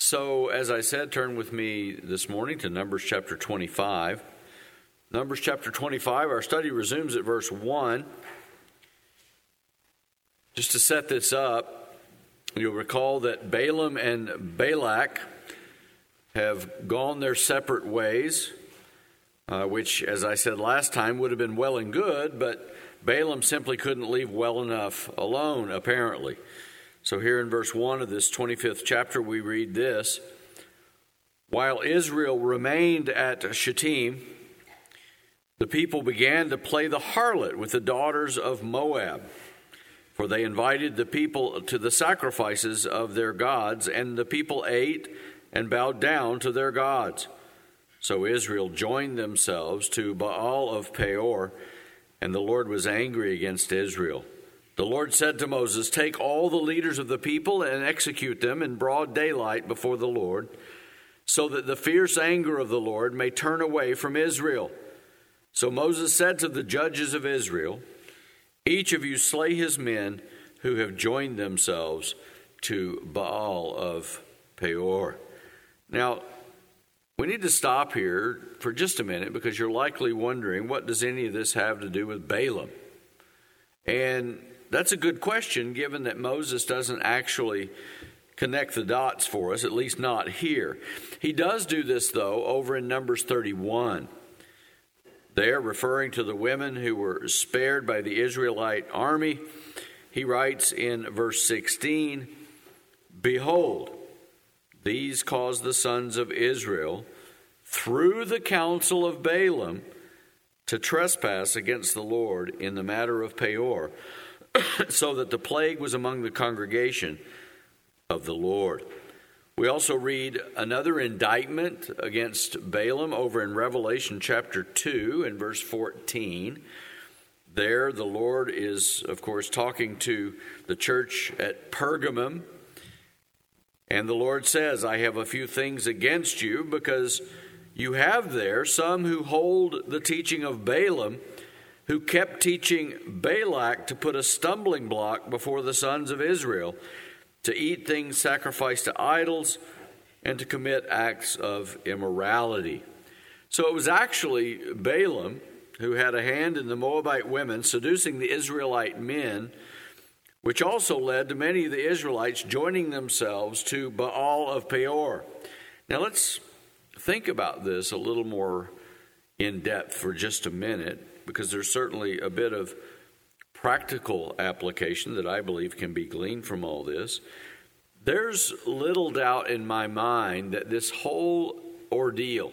So, as I said, turn with me this morning to Numbers chapter 25. Numbers chapter 25, our study resumes at verse 1. Just to set this up, you'll recall that Balaam and Balak have gone their separate ways, which, as I said last time, would have been well and good, but Balaam simply couldn't leave well enough alone, apparently. So here in verse 1 of this 25th chapter, we read this: While Israel remained at Shittim, the people began to play the harlot with the daughters of Moab, for they invited the people to the sacrifices of their gods, and the people ate and bowed down to their gods. So Israel joined themselves to Baal of Peor, and the Lord was angry against Israel. The Lord said to Moses, "Take all the leaders of the people and execute them in broad daylight before the Lord, so that the fierce anger of the Lord may turn away from Israel." So Moses said to the judges of Israel, "Each of you slay his men who have joined themselves to Baal of Peor." Now, we need to stop here for just a minute, because you're likely wondering, what does any of this have to do with Balaam? And that's a good question, given that Moses doesn't actually connect the dots for us, at least not here. He does do this, though, over in Numbers 31. There, referring to the women who were spared by the Israelite army, he writes in verse 16, "Behold, these caused the sons of Israel, through the counsel of Balaam, to trespass against the Lord in the matter of Peor, so that the plague was among the congregation of the Lord." We also read another indictment against Balaam over in Revelation chapter 2 and verse 14. There, the Lord is, of course, talking to the church at Pergamum. And the Lord says, "I have a few things against you, because you have there some who hold the teaching of Balaam, who kept teaching Balak to put a stumbling block before the sons of Israel, to eat things sacrificed to idols, and to commit acts of immorality." So it was actually Balaam who had a hand in the Moabite women seducing the Israelite men, which also led to many of the Israelites joining themselves to Baal of Peor. Now let's think about this a little more in depth for just a minute, because there's certainly a bit of practical application that I believe can be gleaned from all this. There's little doubt in my mind that this whole ordeal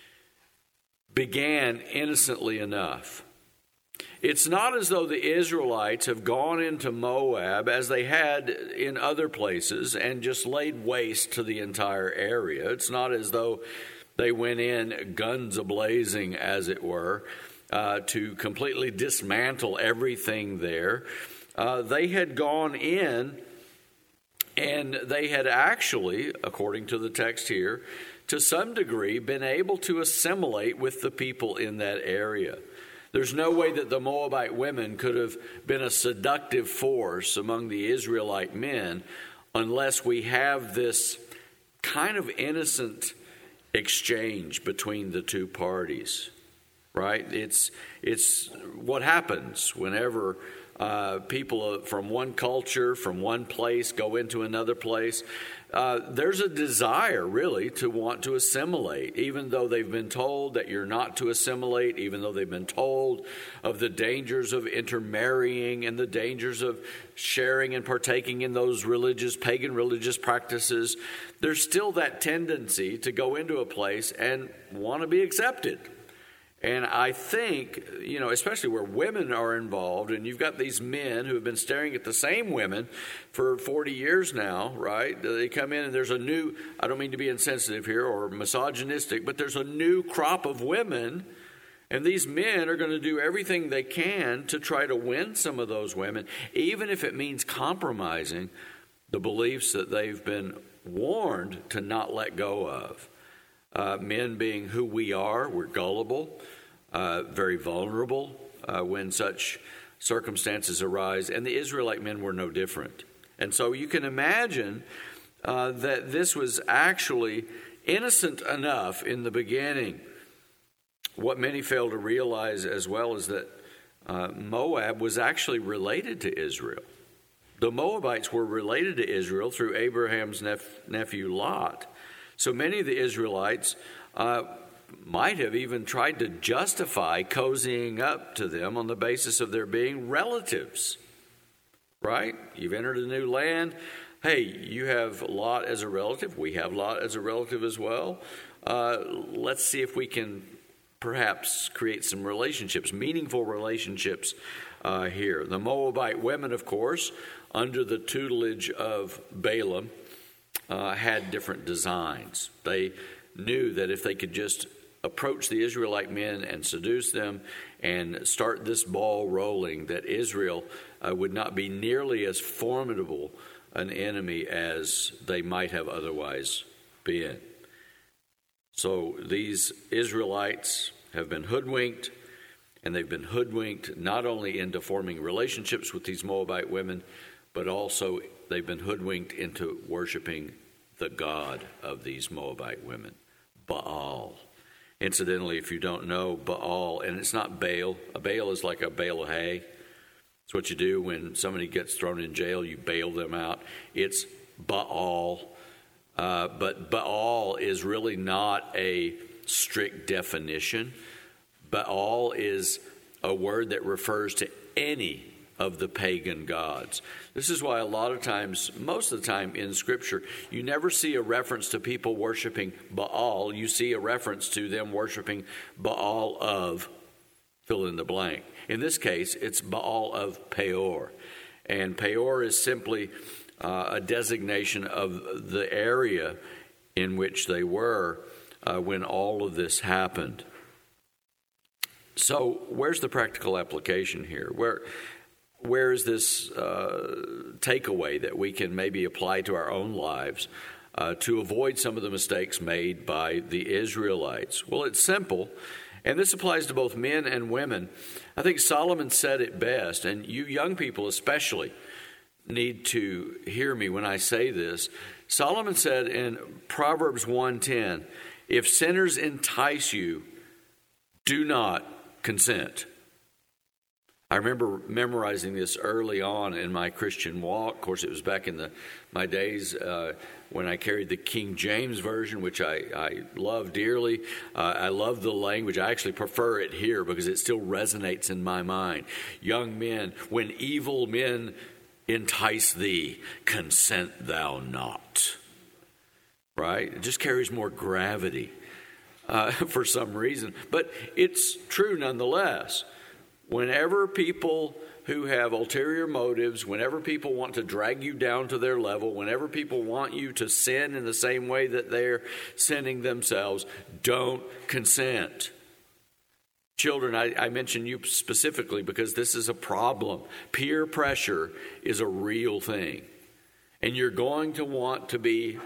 began innocently enough. It's not as though the Israelites have gone into Moab as they had in other places and just laid waste to the entire area. It's not as though they went in guns a-blazing, as it were, to completely dismantle everything there. They had gone in, and they had actually, according to the text here, to some degree been able to assimilate with the people in that area. There's no way that the Moabite women could have been a seductive force among the Israelite men unless we have this kind of innocent exchange between the two parties. Right? It's what happens whenever people from one culture, from one place, go into another place. There's a desire, really, to want to assimilate, even though they've been told that you're not to assimilate, even though they've been told of the dangers of intermarrying and the dangers of sharing and partaking in those pagan religious practices. There's still that tendency to go into a place and want to be accepted. And I think, especially where women are involved, and you've got these men who have been staring at the same women for 40 years now, right? They come in and there's a new, I don't mean to be insensitive here or misogynistic, but there's a new crop of women, and these men are going to do everything they can to try to win some of those women, even if it means compromising the beliefs that they've been warned to not let go of. Men being who we are, we're gullible, very vulnerable when such circumstances arise, and the Israelite men were no different. And so you can imagine that this was actually innocent enough in the beginning. What many fail to realize as well is that Moab was actually related to Israel. The Moabites were related to Israel through Abraham's nephew Lot. So many of the Israelites might have even tried to justify cozying up to them on the basis of their being relatives. Right? You've entered a new land. Hey, you have Lot as a relative. We have Lot as a relative as well. Let's see if we can perhaps create some relationships, meaningful relationships here. The Moabite women, of course, under the tutelage of Balaam, had different designs. They knew that if they could just approach the Israelite men and seduce them and start this ball rolling, that Israel would not be nearly as formidable an enemy as they might have otherwise been. So these Israelites have been hoodwinked, and they've been hoodwinked not only into forming relationships with these Moabite women, but also they've been hoodwinked into worshiping the god of these Moabite women, Baal. Incidentally, if you don't know, Baal, and it's not Baal. A Baal is like a bale of hay. It's what you do when somebody gets thrown in jail, you bail them out. It's Baal. But Baal is really not a strict definition. Baal is a word that refers to any of the pagan gods. This is why a lot of times, most of the time in Scripture, you never see a reference to people worshiping Baal. You see a reference to them worshiping Baal of fill in the blank. In this case, it's Baal of Peor. And Peor is simply a designation of the area in which they were when all of this happened. So where's the practical application here? Where is this takeaway that we can maybe apply to our own lives to avoid some of the mistakes made by the Israelites? Well, it's simple, and this applies to both men and women. I think Solomon said it best, and you young people especially need to hear me when I say this. Solomon said in Proverbs 1:10, "If sinners entice you, do not consent." I remember memorizing this early on in my Christian walk. Of course, it was back in my days when I carried the King James Version, which I love dearly. I love the language. I actually prefer it here because it still resonates in my mind. Young men, when evil men entice thee, consent thou not. Right? It just carries more gravity for some reason. But it's true nonetheless. Whenever people who have ulterior motives, whenever people want to drag you down to their level, whenever people want you to sin in the same way that they're sinning themselves, don't consent. Children, I mention you specifically because this is a problem. Peer pressure is a real thing. And you're going to want to be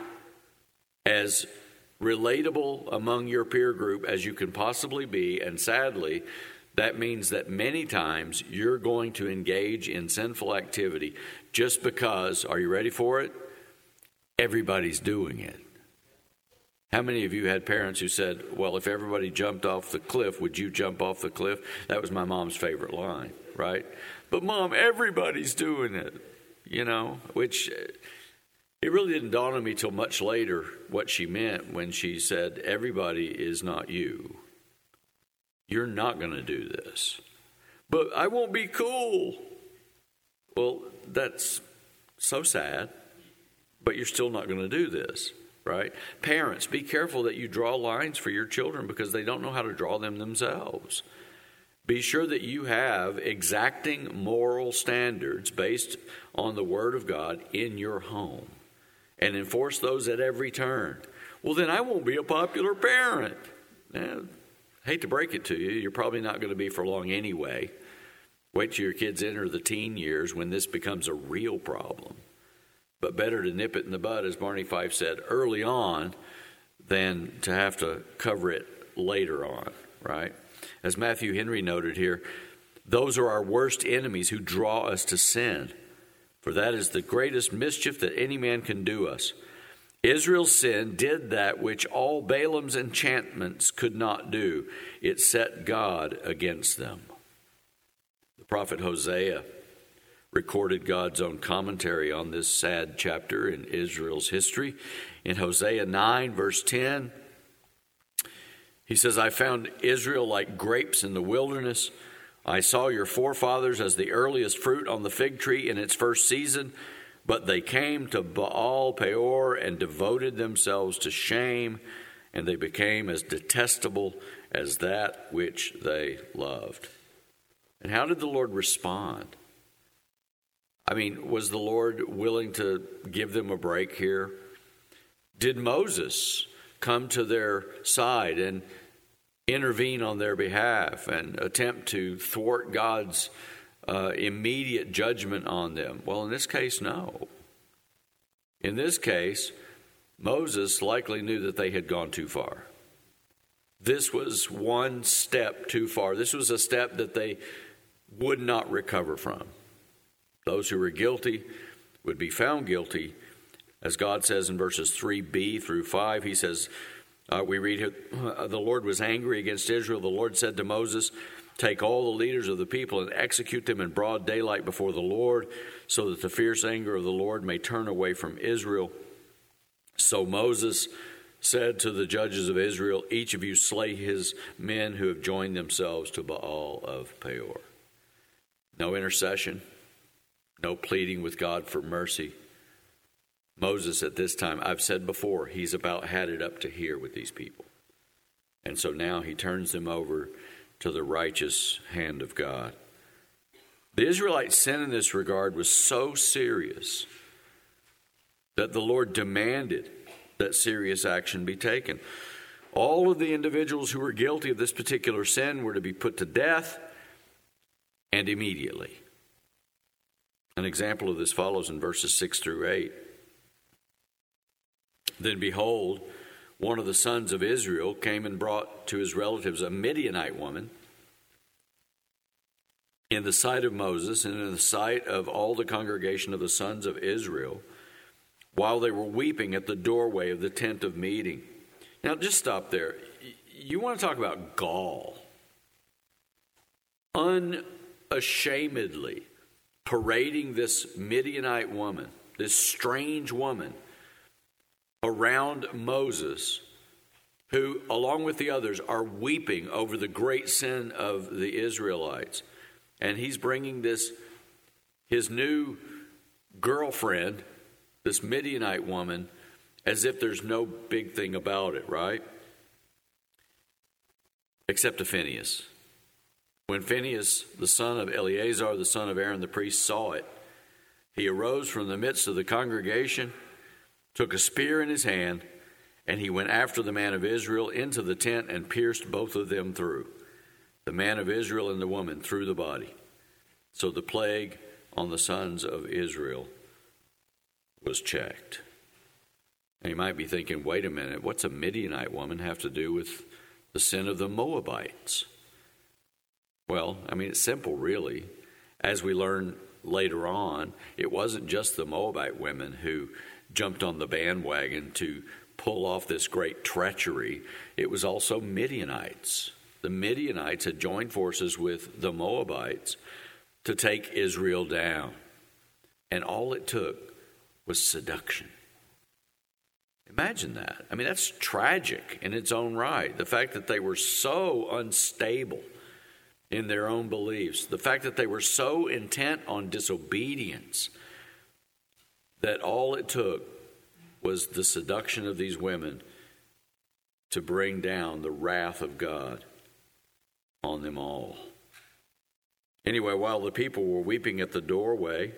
as relatable among your peer group as you can possibly be, and sadly, that means that many times you're going to engage in sinful activity just because, are you ready for it? Everybody's doing it. How many of you had parents who said, well, if everybody jumped off the cliff, would you jump off the cliff? That was my mom's favorite line, right? But Mom, everybody's doing it, which it really didn't dawn on me till much later what she meant when she said, everybody is not you. You're not going to do this. But I won't be cool. Well, that's so sad. But you're still not going to do this, right? Parents, be careful that you draw lines for your children because they don't know how to draw them themselves. Be sure that you have exacting moral standards based on the Word of God in your home and enforce those at every turn. Well, then I won't be a popular parent. Now, hate to break it to you, you're probably not going to be for long anyway. Wait till your kids enter the teen years when this becomes a real problem. But better to nip it in the bud, as Barney Fife said, early on than to have to cover it later on, right? As Matthew Henry noted here, those are our worst enemies who draw us to sin, for that is the greatest mischief that any man can do us. Israel's sin did that which all Balaam's enchantments could not do. It set God against them. The prophet Hosea recorded God's own commentary on this sad chapter in Israel's history. In Hosea 9, verse 10, he says, I found Israel like grapes in the wilderness. I saw your forefathers as the earliest fruit on the fig tree in its first season. But they came to Baal Peor and devoted themselves to shame, and they became as detestable as that which they loved. And how did the Lord respond? I mean, was the Lord willing to give them a break here? Did Moses come to their side and intervene on their behalf and attempt to thwart God's immediate judgment on them? Well, in this case, no. In this case, Moses likely knew that they had gone too far. This was one step too far. This was a step that they would not recover from. Those who were guilty would be found guilty. As God says in verses 3b through 5, he says, we read here, the Lord was angry against Israel. The Lord said to Moses, take all the leaders of the people and execute them in broad daylight before the Lord, so that the fierce anger of the Lord may turn away from Israel. So Moses said to the judges of Israel, each of you slay his men who have joined themselves to Baal of Peor. No intercession, no pleading with God for mercy. Moses at this time, I've said before, he's about had it up to here with these people. And so now he turns them over to the righteous hand of God. The Israelites' sin in this regard was so serious that the Lord demanded that serious action be taken. All of the individuals who were guilty of this particular sin were to be put to death, and immediately. An example of this follows in verses 6 through 8. Then behold, one of the sons of Israel came and brought to his relatives a Midianite woman in the sight of Moses and in the sight of all the congregation of the sons of Israel, while they were weeping at the doorway of the tent of meeting. Now, just stop there. You want to talk about gall. Unashamedly parading this Midianite woman, this strange woman, around Moses, who, along with the others, are weeping over the great sin of the Israelites. And he's bringing this, his new girlfriend, this Midianite woman, as if there's no big thing about it, right? Except to Phinehas. When Phinehas, the son of Eleazar, the son of Aaron the priest, saw it, he arose from the midst of the congregation, took a spear in his hand, and he went after the man of Israel into the tent and pierced both of them through, the man of Israel and the woman, through the body. So the plague on the sons of Israel was checked. And you might be thinking, wait a minute, what's a Midianite woman have to do with the sin of the Moabites? Well, I mean, it's simple, really. As we learn later on, it wasn't just the Moabite women who jumped on the bandwagon to pull off this great treachery. It was also Midianites. The Midianites had joined forces with the Moabites to take Israel down. And all it took was seduction. Imagine that. I mean, that's tragic in its own right. The fact that they were so unstable in their own beliefs, the fact that they were so intent on disobedience, that all it took was the seduction of these women to bring down the wrath of God on them all. Anyway, while the people were weeping at the doorway,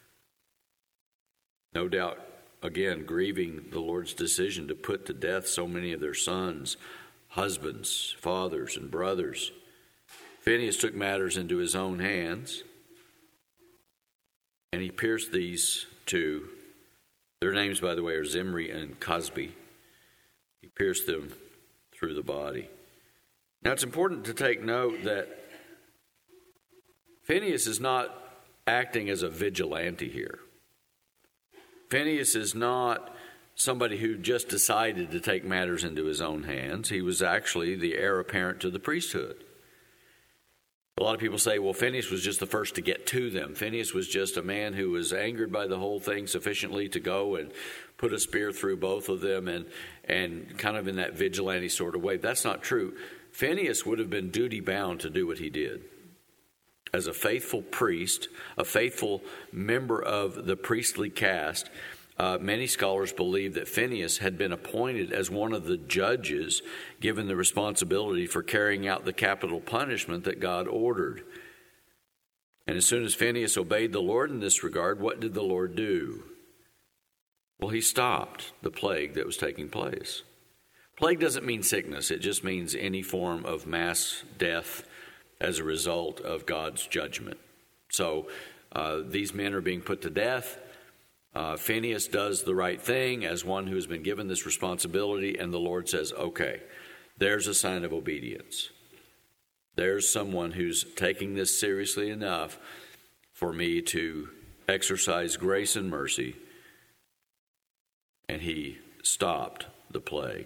no doubt, again, grieving the Lord's decision to put to death so many of their sons, husbands, fathers, and brothers, Phinehas took matters into his own hands, and he pierced these two. Their names, by the way, are Zimri and Cosbi. He pierced them through the body. Now, it's important to take note that Phinehas is not acting as a vigilante here. Phinehas is not somebody who just decided to take matters into his own hands. He was actually the heir apparent to the priesthood. A lot of people say, well, Phinehas was just the first to get to them. Phinehas was just a man who was angered by the whole thing sufficiently to go and put a spear through both of them and kind of in that vigilante sort of way. That's not true. Phinehas would have been duty-bound to do what he did. As a faithful priest, a faithful member of the priestly caste, many scholars believe that Phinehas had been appointed as one of the judges given the responsibility for carrying out the capital punishment that God ordered. And as soon as Phinehas obeyed the Lord in this regard, what did the Lord do? Well, he stopped the plague that was taking place. Plague doesn't mean sickness. It just means any form of mass death as a result of God's judgment. So these men are being put to death. Phinehas does the right thing as one who has been given this responsibility, and the Lord says, okay, there's a sign of obedience. There's someone who's taking this seriously enough for me to exercise grace and mercy, and he stopped the plague.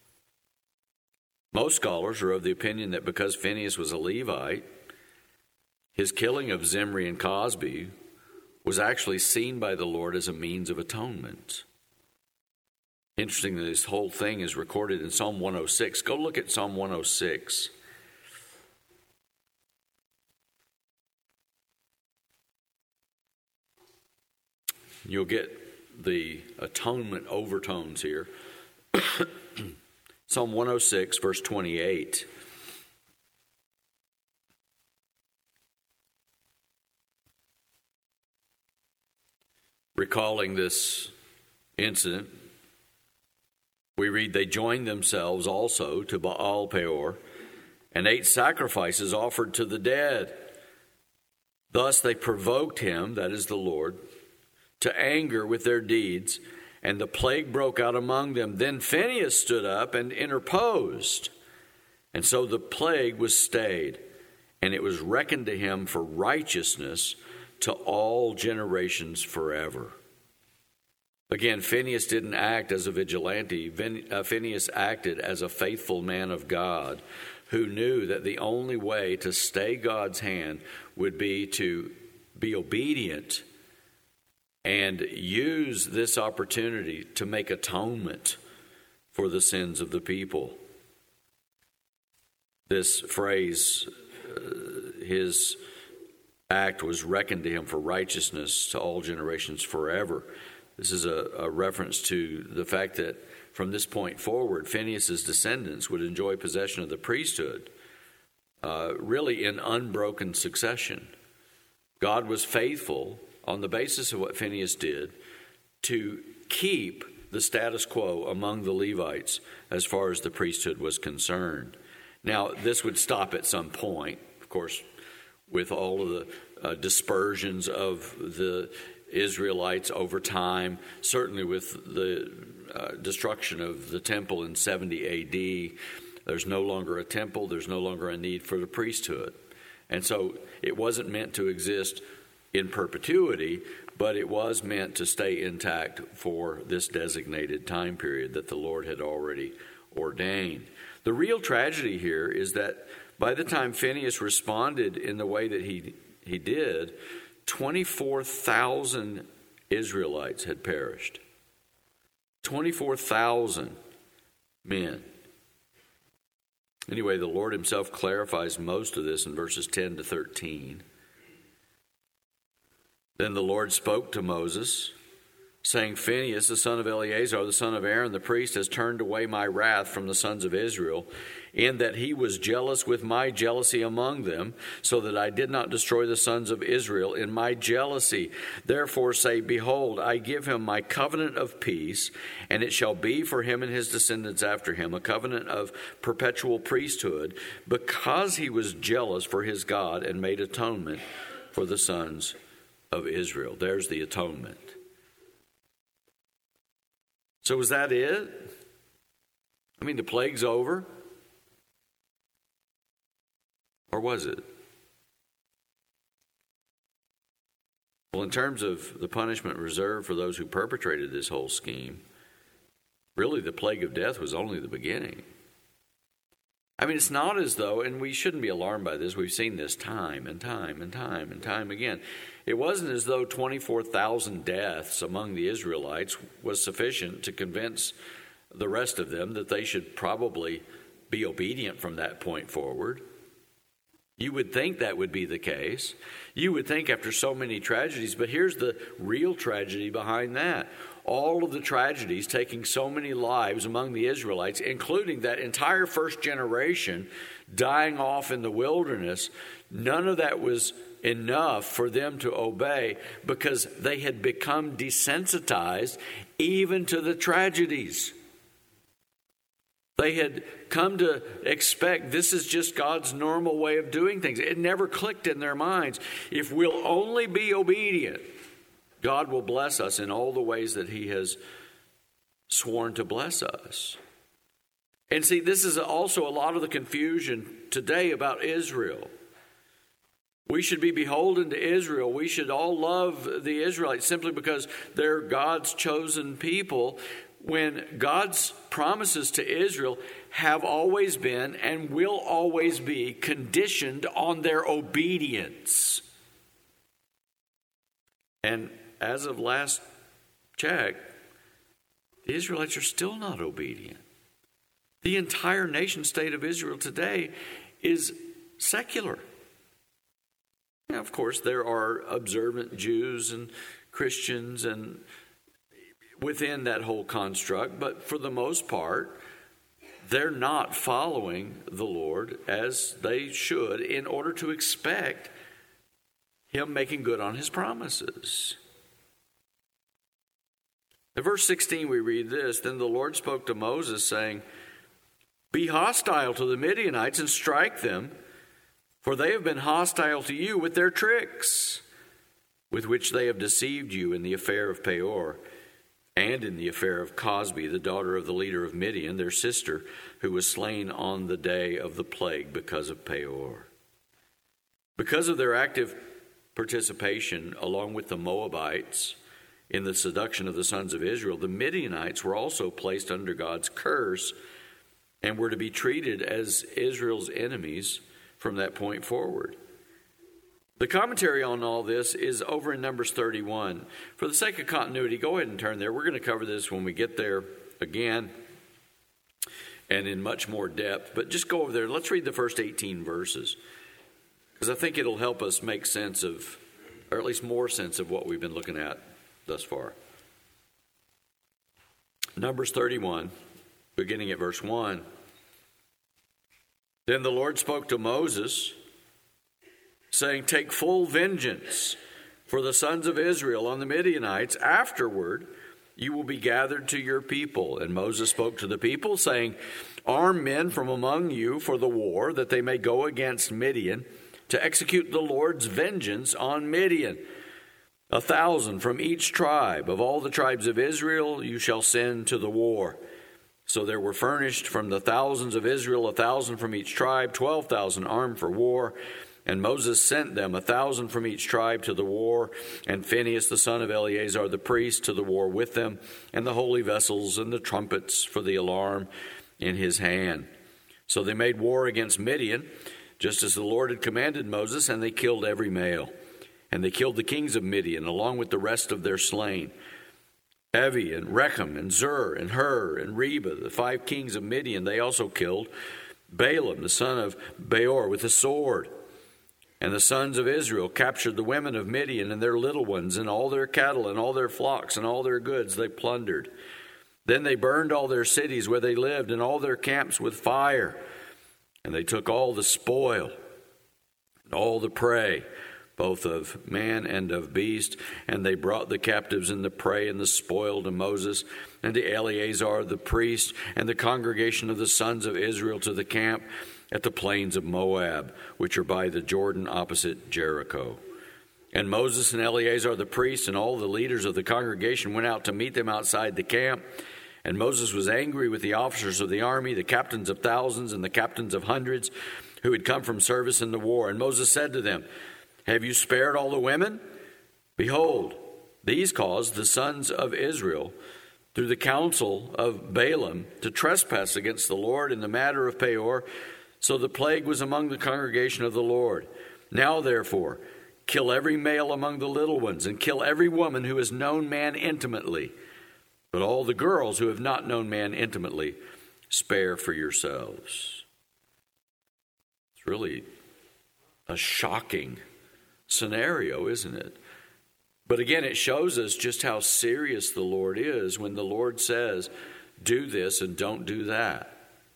Most scholars are of the opinion that because Phinehas was a Levite, his killing of Zimri and Cosby was actually seen by the Lord as a means of atonement. Interesting that this whole thing is recorded in Psalm 106. Go look at Psalm 106. You'll get the atonement overtones here. Psalm 106, verse 28. Recalling this incident, we read, they joined themselves also to Baal Peor and ate sacrifices offered to the dead. Thus they provoked him, that is the Lord, to anger with their deeds, and the plague broke out among them. Then Phinehas stood up and interposed, and so the plague was stayed, and it was reckoned to him for righteousness to all generations forever. Again, Phinehas didn't act as a vigilante. Phinehas acted as a faithful man of God who knew that the only way to stay God's hand would be to be obedient and use this opportunity to make atonement for the sins of the people. This phrase, his act was reckoned to him for righteousness to all generations forever. This is a reference to the fact that from this point forward, Phinehas' descendants would enjoy possession of the priesthood, really in unbroken succession. God was faithful on the basis of what Phinehas did to keep the status quo among the Levites as far as the priesthood was concerned. Now, this would stop at some point, of course, with all of the dispersions of the Israelites over time, certainly with the destruction of the temple in 70 A.D., there's no longer a temple, there's no longer a need for the priesthood. And so it wasn't meant to exist in perpetuity, but it was meant to stay intact for this designated time period that the Lord had already ordained. The real tragedy here is that by the time Phinehas responded in the way that he did, 24,000 Israelites had perished. 24,000 men. Anyway, the Lord himself clarifies most of this in verses 10 to 13. Then the Lord spoke to Moses, saying, Phinehas, the son of Eleazar, the son of Aaron, the priest, has turned away my wrath from the sons of Israel, in that he was jealous with my jealousy among them, so that I did not destroy the sons of Israel in my jealousy. Therefore say, behold, I give him my covenant of peace, and it shall be for him and his descendants after him, a covenant of perpetual priesthood, because he was jealous for his God and made atonement for the sons of Israel. There's the atonement. So was that it? I mean, the plague's over? Or was it? Well, in terms of the punishment reserved for those who perpetrated this whole scheme, really the plague of death was only the beginning. I mean, it's not as though, and we shouldn't be alarmed by this, we've seen this time and time and time and time again. It wasn't as though 24,000 deaths among the Israelites was sufficient to convince the rest of them that they should probably be obedient from that point forward. You would think that would be the case. You would think after so many tragedies, but here's the real tragedy behind that. All of the tragedies taking so many lives among the Israelites, including that entire first generation dying off in the wilderness, none of that was enough for them to obey because they had become desensitized even to the tragedies. They had come to expect this is just God's normal way of doing things. It never clicked in their minds. If we'll only be obedient, God will bless us in all the ways that He has sworn to bless us. And see, this is also a lot of the confusion today about Israel. We should be beholden to Israel. We should all love the Israelites simply because they're God's chosen people, when God's promises to Israel have always been and will always be conditioned on their obedience. And as of last check, the Israelites are still not obedient. The entire nation state of Israel today is secular. Now, of course, there are observant Jews and Christians and within that whole construct, but for the most part, they're not following the Lord as they should in order to expect Him making good on His promises. In verse 16 we read this, "Then the Lord spoke to Moses, saying, 'Be hostile to the Midianites and strike them, for they have been hostile to you with their tricks, with which they have deceived you in the affair of Peor, and in the affair of Cosbi, the daughter of the leader of Midian, their sister, who was slain on the day of the plague because of Peor.' Because of their active participation, along with the Moabites, in the seduction of the sons of Israel, the Midianites were also placed under God's curse and were to be treated as Israel's enemies from that point forward." The commentary on all this is over in Numbers 31. For the sake of continuity, go ahead and turn there. We're going to cover this when we get there again and in much more depth. But just go over there. Let's read the first 18 verses, because I think it'll help us make sense of, or at least more sense of, what we've been looking at thus far. Numbers 31, beginning at verse 1. "Then the Lord spoke to Moses, saying, 'Take full vengeance for the sons of Israel on the Midianites. Afterward, you will be gathered to your people.' And Moses spoke to the people, saying, 'Arm men from among you for the war, that they may go against Midian, to execute the Lord's vengeance on Midian. 1,000 from each tribe. Of all the tribes of Israel you shall send to the war.' So there were furnished from the thousands of Israel 1,000 from each tribe, 12,000 armed for war. And Moses sent them 1,000 from each tribe to the war, and Phinehas the son of Eleazar the priest to the war with them, and the holy vessels and the trumpets for the alarm in his hand. So they made war against Midian, just as the Lord had commanded Moses, and they killed every male. And they killed the kings of Midian, along with the rest of their slain, Evi and Rechem and Zur and Hur and Reba, the 5 kings of Midian. They also killed Balaam the son of Beor with a sword. And the sons of Israel captured the women of Midian and their little ones, and all their cattle and all their flocks and all their goods they plundered. Then they burned all their cities where they lived and all their camps with fire. And they took all the spoil and all the prey, both of man and of beast. And they brought the captives and the prey and the spoil to Moses and to Eleazar the priest and the congregation of the sons of Israel to the camp at the plains of Moab, which are by the Jordan opposite Jericho. And Moses and Eleazar the priest and all the leaders of the congregation went out to meet them outside the camp. And Moses was angry with the officers of the army, the captains of thousands and the captains of hundreds, who had come from service in the war. And Moses said to them, 'Have you spared all the women? Behold, these caused the sons of Israel through the counsel of Balaam to trespass against the Lord in the matter of Peor. So the plague was among the congregation of the Lord. Now, therefore, kill every male among the little ones, and kill every woman who has known man intimately. But all the girls who have not known man intimately, spare for yourselves. It's really a shocking scenario, isn't it? But again, it shows us just how serious the Lord is when the Lord says, do this and don't do that.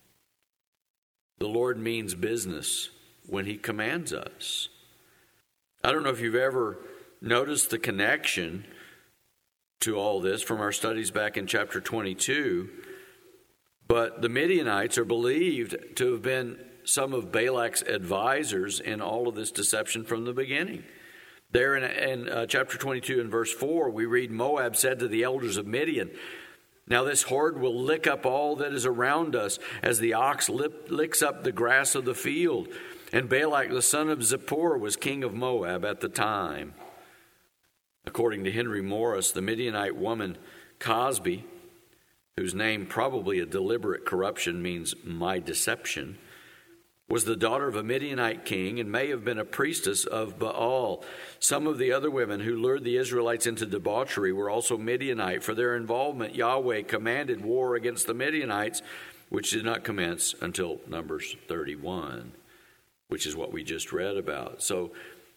The Lord means business when he commands us. I don't know if you've ever noticed the connection to all this from our studies back in chapter 22, but the Midianites are believed to have been some of Balak's advisors in all of this deception from the beginning. There in chapter 22 and verse 4, we read, Moab said to the elders of Midian, now this horde will lick up all that is around us as the ox licks up the grass of the field. And Balak the son of Zippor was king of Moab at the time. According to Henry Morris, the Midianite woman Cosby, whose name, probably a deliberate corruption, means my deception, was the daughter of a Midianite king and may have been a priestess of Baal. Some of the other women who lured the Israelites into debauchery were also Midianite. For their involvement, Yahweh commanded war against the Midianites, which did not commence until Numbers 31, which is what we just read about. So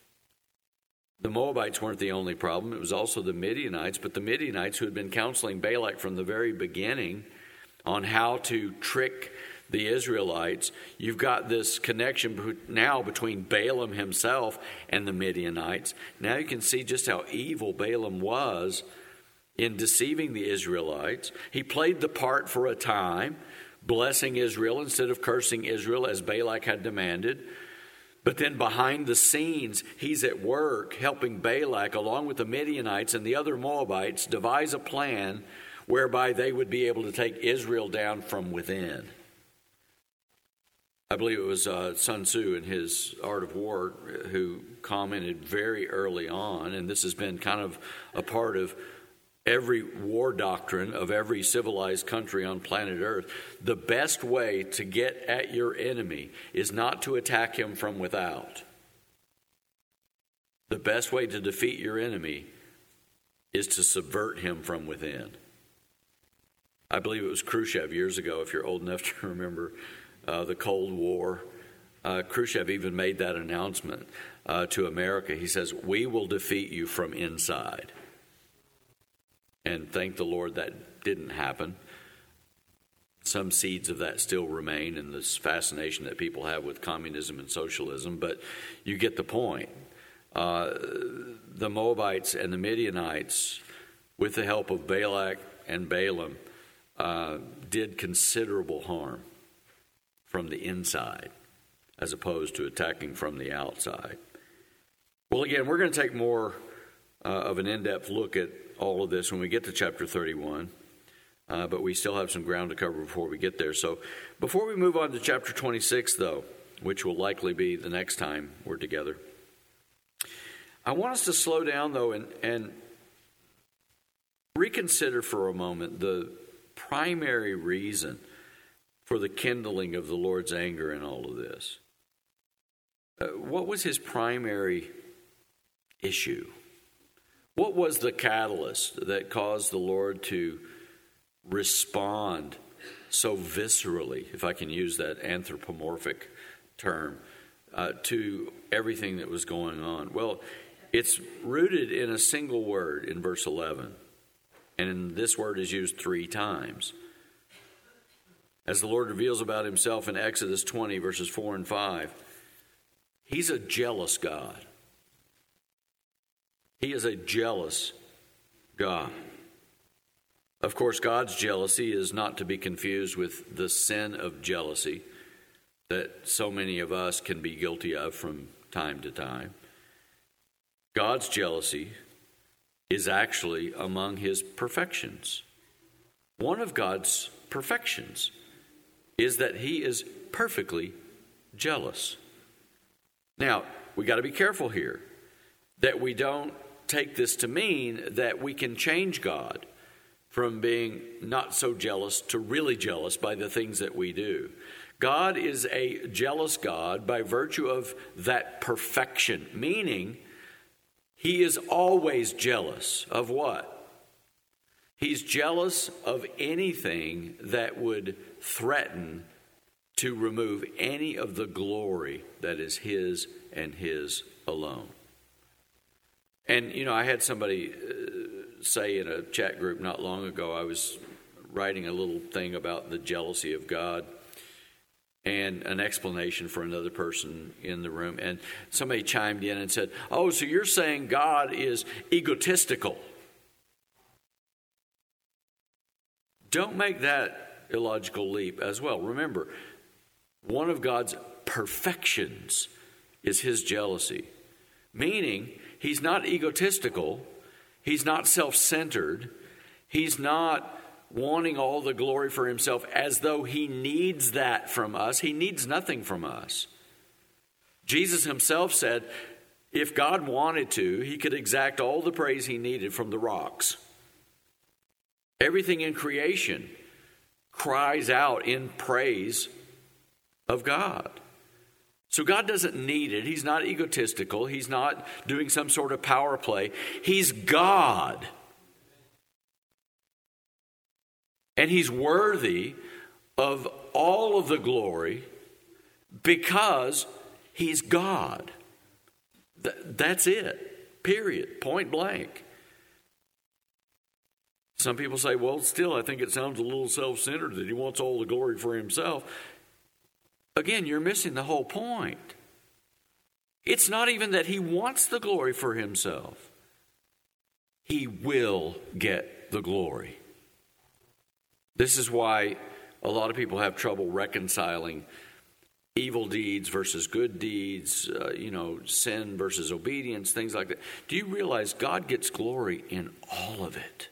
the Moabites weren't the only problem. It was also the Midianites, but the Midianites who had been counseling Balak from the very beginning on how to trick the Israelites. You've got this connection now between Balaam himself and the Midianites. Now you can see just how evil Balaam was in deceiving the Israelites. He played the part for a time, blessing Israel instead of cursing Israel as Balak had demanded. But then behind the scenes, he's at work helping Balak, along with the Midianites and the other Moabites, devise a plan whereby they would be able to take Israel down from within. I believe it was Sun Tzu in his Art of War who commented very early on, and this has been kind of a part of every war doctrine of every civilized country on planet Earth. The best way to get at your enemy is not to attack him from without. The best way to defeat your enemy is to subvert him from within. I believe it was Khrushchev years ago, if you're old enough to remember the Cold War. Khrushchev even made that announcement to America. He says, we will defeat you from inside. And thank the Lord that didn't happen. Some seeds of that still remain in this fascination that people have with communism and socialism, but you get the point. The Moabites and the Midianites, with the help of Balak and Balaam, did considerable harm from the inside as opposed to attacking from the outside. Well, again, we're going to take more of an in-depth look at all of this when we get to chapter 31, but we still have some ground to cover before we get there. So before we move on to chapter 26, though, which will likely be the next time we're together, I want us to slow down, though, and reconsider for a moment the primary reason for the kindling of the Lord's anger in all of this. What was his primary issue? What was the catalyst that caused the Lord to respond so viscerally, if I can use that anthropomorphic term, to everything that was going on? Well, it's rooted in a single word in verse 11, and this word is used 3 times. As the Lord reveals about himself in Exodus 20, verses 4 and 5, he's a jealous God. He is a jealous God. Of course, God's jealousy is not to be confused with the sin of jealousy that so many of us can be guilty of from time to time. God's jealousy is actually among his perfections. One of God's perfections is that he is perfectly jealous. Now, we got to be careful here that we don't take this to mean that we can change God, from being not so jealous to really jealous by the things that we do. God is a jealous God by virtue of that perfection, meaning he is always jealous of what? He's jealous of anything that would threaten to remove any of the glory that is his and his alone. And, I had somebody say in a chat group not long ago, I was writing a little thing about the jealousy of God and an explanation for another person in the room. And somebody chimed in and said, oh, so you're saying God is egotistical. Don't make that illogical leap as well. Remember, one of God's perfections is his jealousy, meaning he's not egotistical, he's not self-centered, he's not wanting all the glory for himself as though he needs that from us. He needs nothing from us. Jesus himself said, if God wanted to, he could exact all the praise he needed from the rocks. Everything in creation cries out in praise of God. So God doesn't need it. He's not egotistical. He's not doing some sort of power play. He's God. And he's worthy of all of the glory because he's God. That's it. Period. Point blank. Some people say, well, still, I think it sounds a little self-centered that he wants all the glory for himself. Again, you're missing the whole point. It's not even that he wants the glory for himself. He will get the glory. This is why a lot of people have trouble reconciling evil deeds versus good deeds, sin versus obedience, things like that. Do you realize God gets glory in all of it?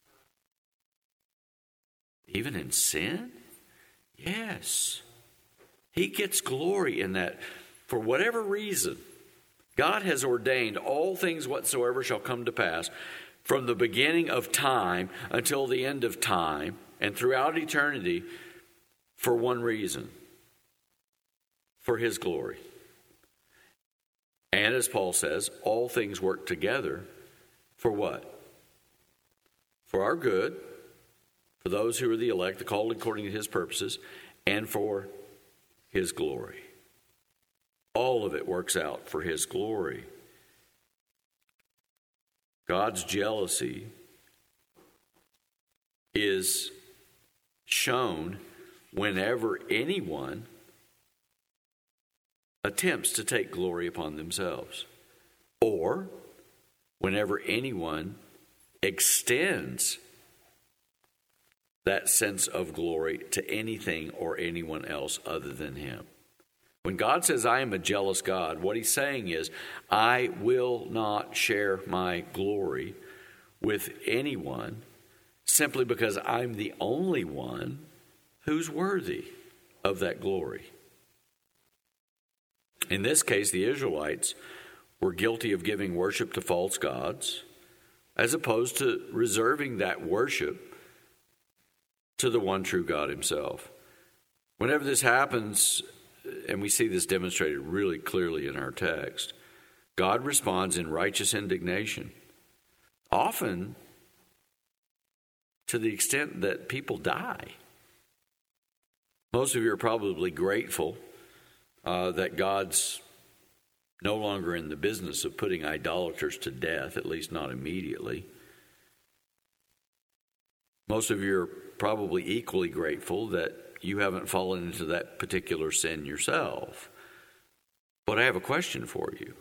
Even in sin? Yes. He gets glory in that. For whatever reason, God has ordained all things whatsoever shall come to pass from the beginning of time until the end of time and throughout eternity for one reason, for his glory. And as Paul says, all things work together for what? For our good, for those who are the elect, the called according to his purposes, and for his glory. All of it works out for his glory. God's jealousy is shown whenever anyone attempts to take glory upon themselves, or whenever anyone extends that sense of glory to anything or anyone else other than him. When God says, I am a jealous God, what he's saying is, I will not share my glory with anyone simply because I'm the only one who's worthy of that glory. In this case, the Israelites were guilty of giving worship to false gods, as opposed to reserving that worship to the one true God himself. Whenever this happens, and we see this demonstrated really clearly in our text, God responds in righteous indignation, often to the extent that people die. Most of you are probably grateful that God's no longer in the business of putting idolaters to death, at least not immediately. Most of you are probably equally grateful that you haven't fallen into that particular sin yourself. But I have a question for you.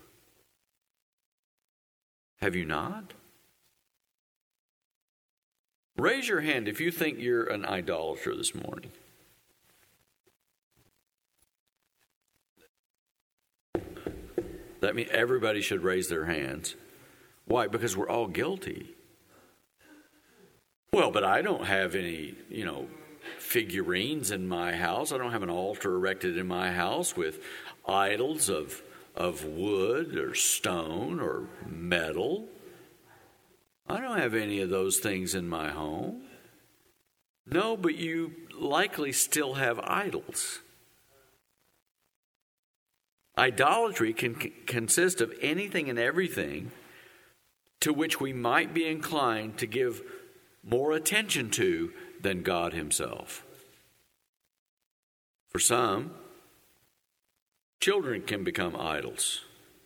Have you not? Raise your hand if you think you're an idolater this morning. That means everybody should raise their hands. Why? Because we're all guilty. Well, but I don't have any, figurines in my house. I don't have an altar erected in my house with idols of wood or stone or metal. I don't have any of those things in my home. No, but you likely still have idols. Idolatry can consist of anything and everything to which we might be inclined to give more attention to than God himself. For some, children can become idols.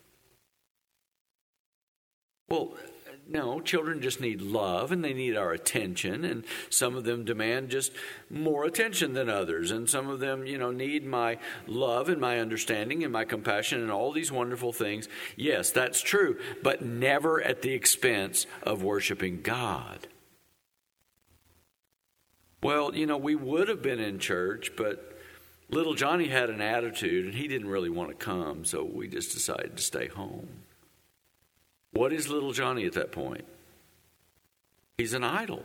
Well, no, children just need love and they need our attention, and some of them demand just more attention than others, and some of them, need my love and my understanding and my compassion and all these wonderful things. Yes, that's true, but never at the expense of worshiping God. Well, we would have been in church, but little Johnny had an attitude and he didn't really want to come, so we just decided to stay home. What is little Johnny at that point? He's an idol.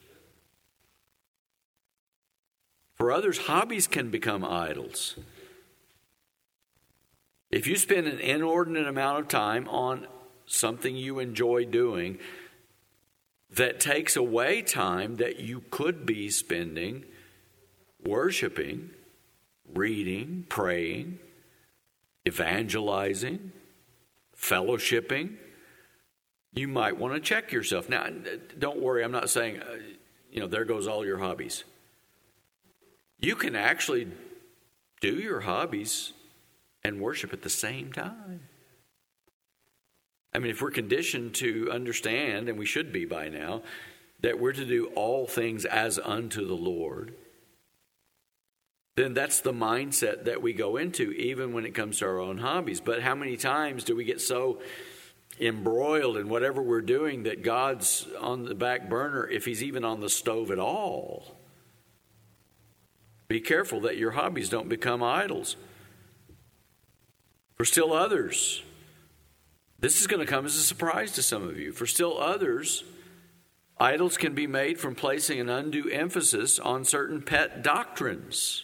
For others, hobbies can become idols. If you spend an inordinate amount of time on something you enjoy doing that takes away time that you could be spending worshiping, reading, praying, evangelizing, fellowshipping, you might want to check yourself. Now, don't worry, I'm not saying, there goes all your hobbies. You can actually do your hobbies and worship at the same time. I mean, if we're conditioned to understand, and we should be by now, that we're to do all things as unto the Lord, then that's the mindset that we go into, even when it comes to our own hobbies. But how many times do we get so embroiled in whatever we're doing that God's on the back burner, if he's even on the stove at all? Be careful that your hobbies don't become idols. For still others, this is going to come as a surprise to some of you. For still others, idols can be made from placing an undue emphasis on certain pet doctrines,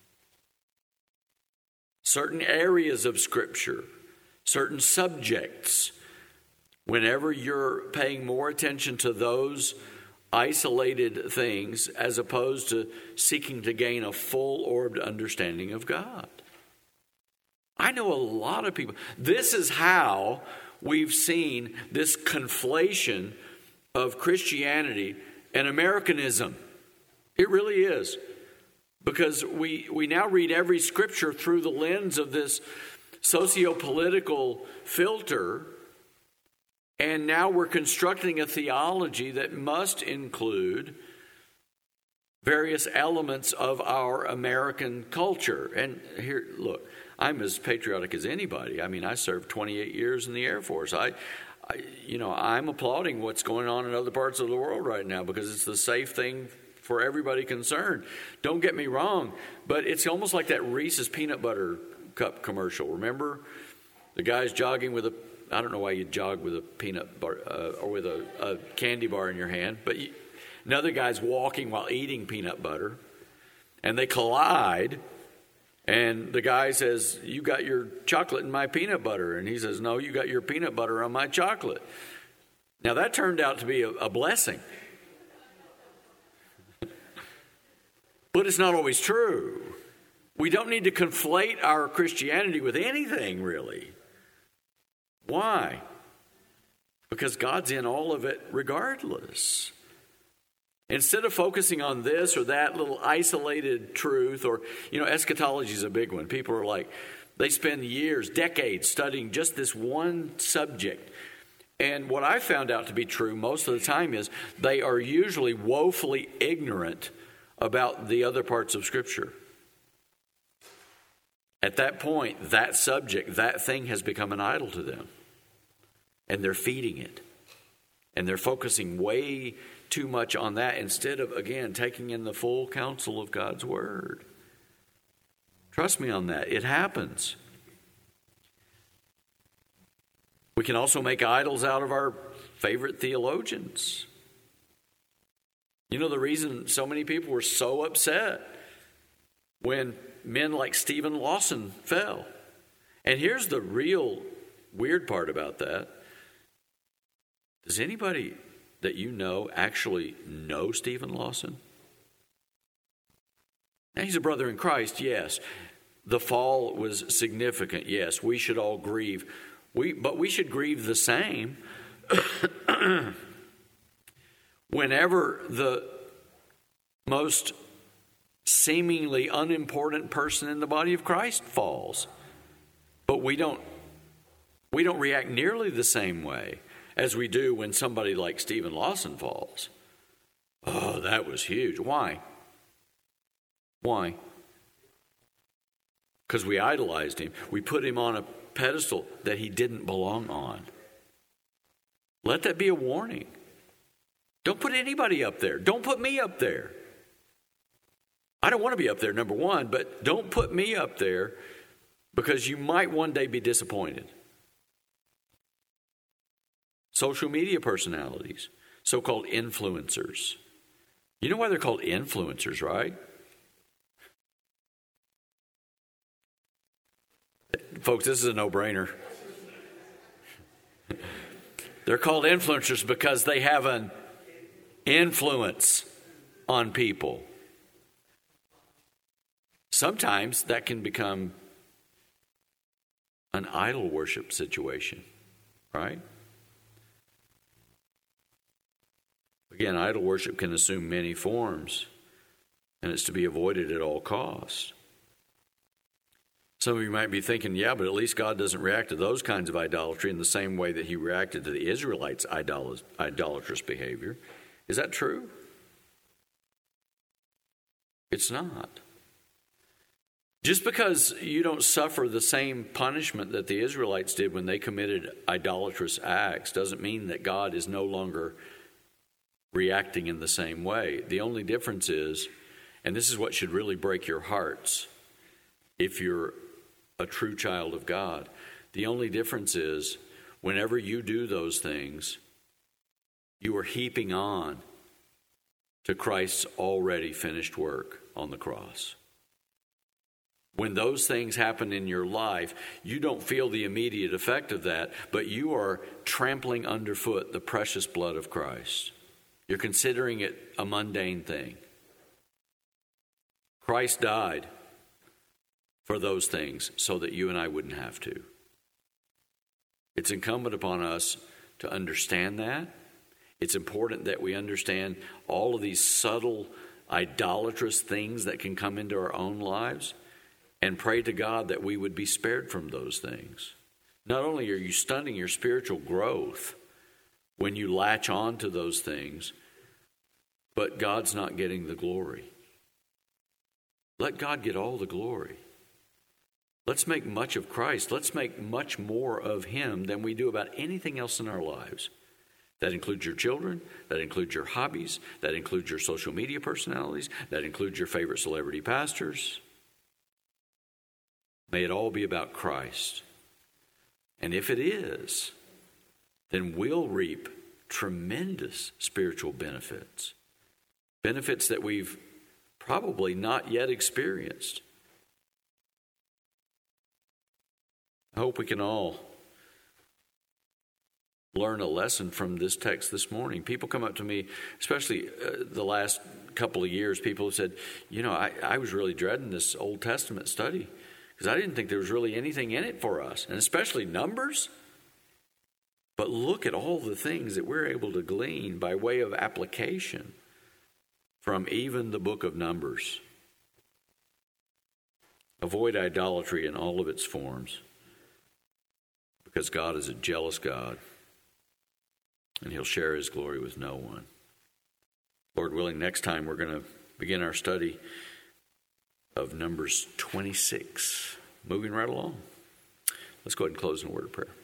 certain areas of Scripture, certain subjects. Whenever you're paying more attention to those isolated things as opposed to seeking to gain a full-orbed understanding of God. I know a lot of people. This is how we've seen this conflation of Christianity and Americanism. It really is. Because we now read every scripture through the lens of this socio-political filter. And now we're constructing a theology that must include various elements of our American culture. And here, look, I'm as patriotic as anybody. I mean, I served 28 years in the Air Force. I'm applauding what's going on in other parts of the world right now because it's the safe thing for everybody concerned. Don't get me wrong, but it's almost like that Reese's peanut butter cup commercial. Remember? The guy's jogging with I don't know why you jog with a peanut bar or with a candy bar in your hand, but another guy's walking while eating peanut butter, and they collide, and the guy says, "You got your chocolate in my peanut butter," and he says, "No, you got your peanut butter on my chocolate." Now that turned out to be a blessing, but it's not always true. We don't need to conflate our Christianity with anything, really. Why? Because God's in all of it regardless. Instead of focusing on this or that little isolated truth, or, eschatology is a big one. People are like, they spend years, decades studying just this one subject. And what I found out to be true most of the time is they are usually woefully ignorant about the other parts of Scripture. At that point, that subject, that thing has become an idol to them. And they're feeding it. And they're focusing way too much on that instead of, again, taking in the full counsel of God's Word. Trust me on that. It happens. We can also make idols out of our favorite theologians. The reason so many people were so upset when men like Stephen Lawson fell. And here's the real weird part about that. Does anybody that you know actually know Stephen Lawson? Now, he's a brother in Christ, yes. The fall was significant, yes. We should all grieve. But we should grieve the same whenever the most seemingly unimportant person in the body of Christ falls. But we don't react nearly the same way as we do when somebody like Stephen Lawson falls. Oh, that was huge. Why? Why? Because we idolized him. We put him on a pedestal that he didn't belong on. Let that be a warning. Don't put anybody up there. Don't put me up there. I don't want to be up there, number one, but don't put me up there because you might one day be disappointed. Social media personalities, so-called influencers. You know why they're called influencers, right? Folks, this is a no-brainer. They're called influencers because they have an influence on people. Sometimes that can become an idol worship situation, right? Again, idol worship can assume many forms, and it's to be avoided at all costs. Some of you might be thinking, yeah, but at least God doesn't react to those kinds of idolatry in the same way that he reacted to the Israelites' idolatrous behavior. Is that true? It's not. Just because you don't suffer the same punishment that the Israelites did when they committed idolatrous acts doesn't mean that God is no longer reacting in the same way. The only difference is, and this is what should really break your hearts if you're a true child of God, the only difference is whenever you do those things, you are heaping on to Christ's already finished work on the cross. When those things happen in your life, you don't feel the immediate effect of that, but you are trampling underfoot the precious blood of Christ. You're considering it a mundane thing. Christ died for those things so that you and I wouldn't have to. It's incumbent upon us to understand that. It's important that we understand all of these subtle, idolatrous things that can come into our own lives and pray to God that we would be spared from those things. Not only are you stunting your spiritual growth when you latch on to those things, but God's not getting the glory. Let God get all the glory. Let's make much of Christ. Let's make much more of him than we do about anything else in our lives. That includes your children, that includes your hobbies, that includes your social media personalities, that includes your favorite celebrity pastors. May it all be about Christ. And if it is, then we'll reap tremendous spiritual benefits. Benefits that we've probably not yet experienced. I hope we can all learn a lesson from this text this morning. People come up to me, especially the last couple of years, people have said, I was really dreading this Old Testament study because I didn't think there was really anything in it for us, and especially Numbers. But look at all the things that we're able to glean by way of application from even the book of Numbers. Avoid idolatry in all of its forms, because God is a jealous God, and he'll share his glory with no one. Lord willing, next time we're going to begin our study of Numbers 26. Moving right along. Let's go ahead and close in a word of prayer.